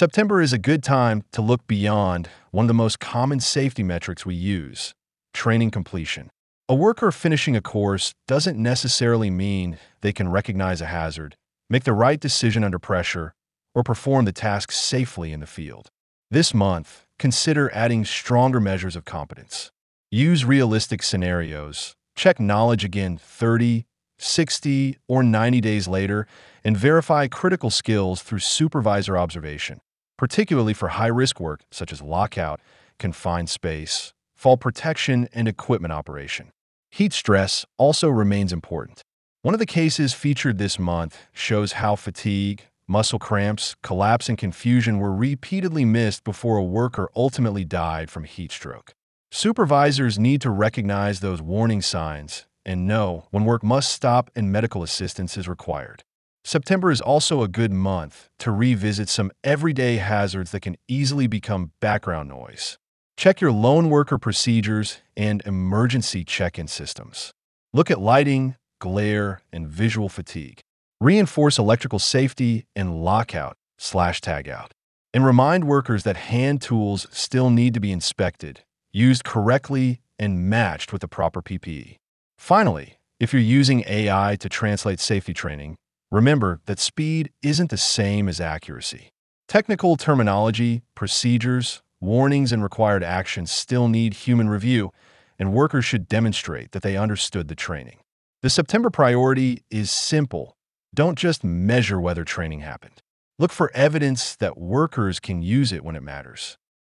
September is a good time to look beyond one of the most common safety metrics we use: training completion. A worker finishing a course doesn't necessarily mean they can recognize a hazard, make the right decision under pressure, or perform the task safely in the field. This month, consider adding stronger measures of competence. Use realistic scenarios. Check knowledge again 30, 60, or 90 days later, and verify critical skills through supervisor observation, particularly for high-risk work such as lockout, confined space, fall protection, and equipment operation. Heat stress also remains important. One of the cases featured this month shows how fatigue, muscle cramps, collapse, and confusion were repeatedly missed before a worker ultimately died from heat stroke. Supervisors need to recognize those warning signs and know when work must stop and medical assistance is required. September is also a good month to revisit some everyday hazards that can easily become background noise. Check your lone worker procedures and emergency check-in systems. Look at lighting, glare, and visual fatigue. Reinforce electrical safety and lockout/tagout. And remind workers that hand tools still need to be inspected, used correctly, and matched with the proper PPE. Finally, if you're using AI to translate safety training, remember that speed isn't the same as accuracy. Technical terminology, procedures, warnings, and required actions still need human review, and workers should demonstrate that they understood the training. The September priority is simple. Don't just measure whether training happened. Look for evidence that workers can use it when it matters.